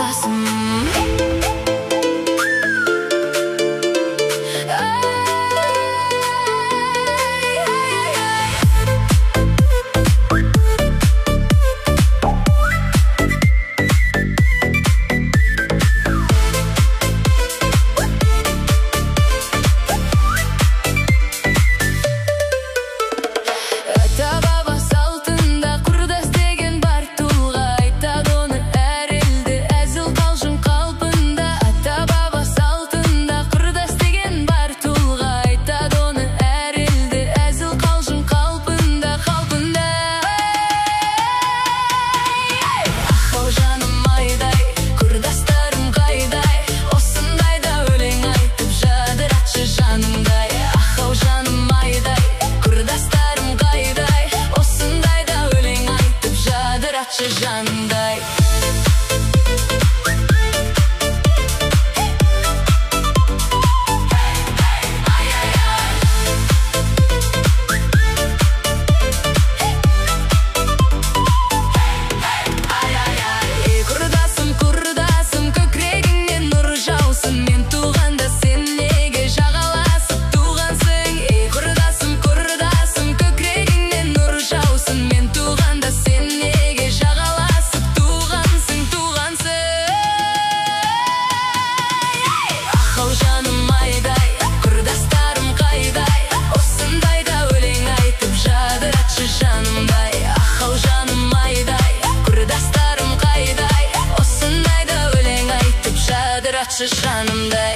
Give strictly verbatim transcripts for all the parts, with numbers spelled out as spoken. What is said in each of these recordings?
құрдасым. Жанымдай құрдасым, құрдасым, көкірегіңнен нұр жаусын. Мен туғанда сен неге жағаласып туғансың? Ей құрдасым, құрдасым, көкірегіңнен нұр жаусын. Мен туғанда сен неге жағаласып туғансың, туғансың? Ақау жаным айдай, құрдастарым қайдай? Осындайда өлең айтып жадыратшы жанымдай. Ақау жаным айдай, құрдастарым қайдай? Осындайда өлең айтып жадыратшы жанымдай.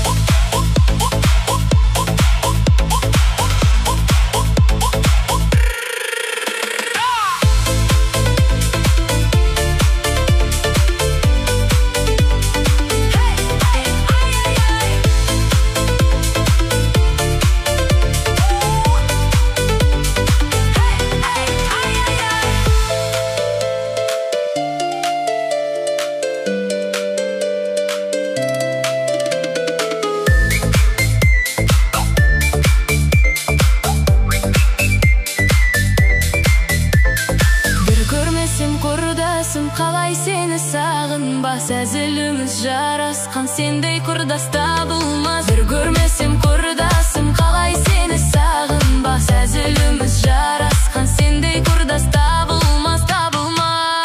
Құрдасым, қалай сені сағынбас? Әзіліміз жарасқан, сендей құрдас табылмас. Бір көрмесем құрдасым, қалай сені сағынбас? Әзіліміз жарасқан, сендей құрдас табылмас, табылмас.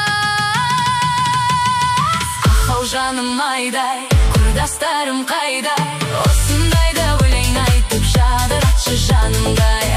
Ақау жаным айдай, құрдастарым қайдай? Осындайда өлең айтып жадыратшы жанымдай.